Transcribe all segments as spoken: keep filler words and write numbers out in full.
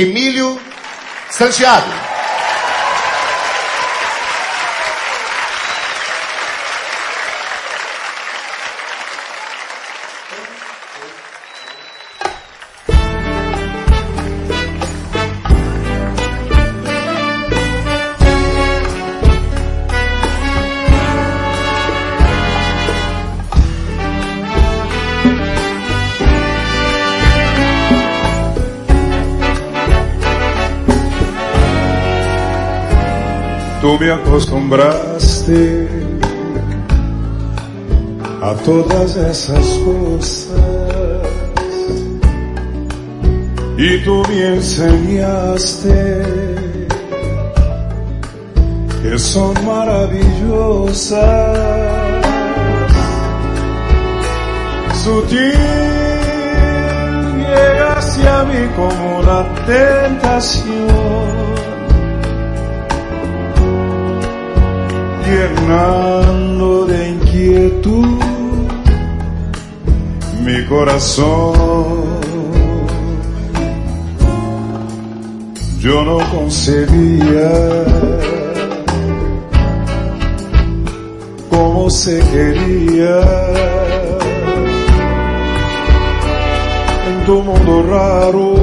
Emílio Santiago. Tú me acostumbraste a todas esas cosas y tú me enseñaste que son maravillosas. Sutil llegaste a mí como una tentación, llenando de inquietud mi corazón. Yo no concebía cómo se quería en tu mundo raro.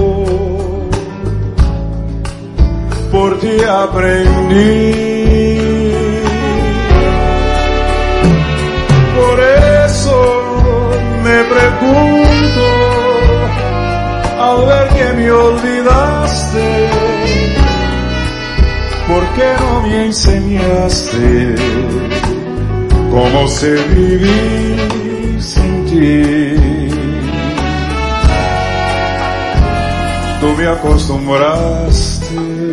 Por ti aprendí. Me pregunto al ver que me olvidaste, ¿por qué no me enseñaste cómo se vivir sin ti? Tú me acostumbraste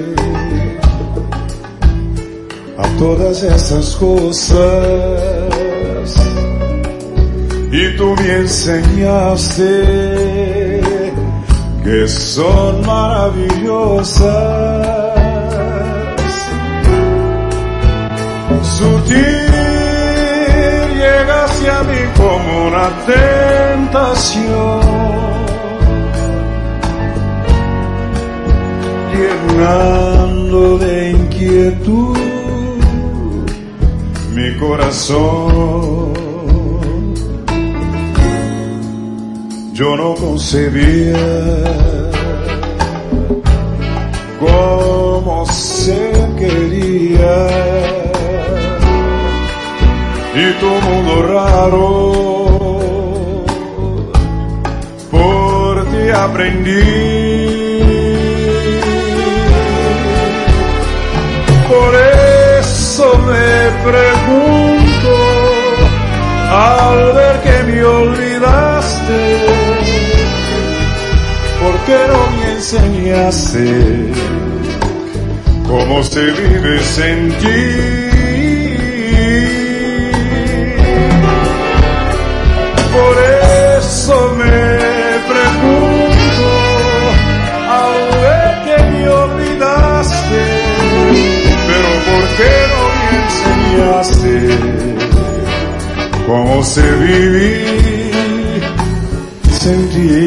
a todas esas cosas y tú me enseñaste que son maravillosas. Sutil llegaste a mí como una tentación, llenando de inquietud mi corazón. Yo no concebía cómo se quería y tu mundo raro. Por ti aprendí. Por eso me pregunto al ver que me olvidaste, ¿por qué no me enseñaste cómo se vive sin ti? Por eso me pregunto al ver que me olvidaste, pero ¿por qué no me enseñaste cómo se vive sin ti?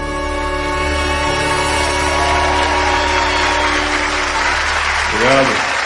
Obrigado.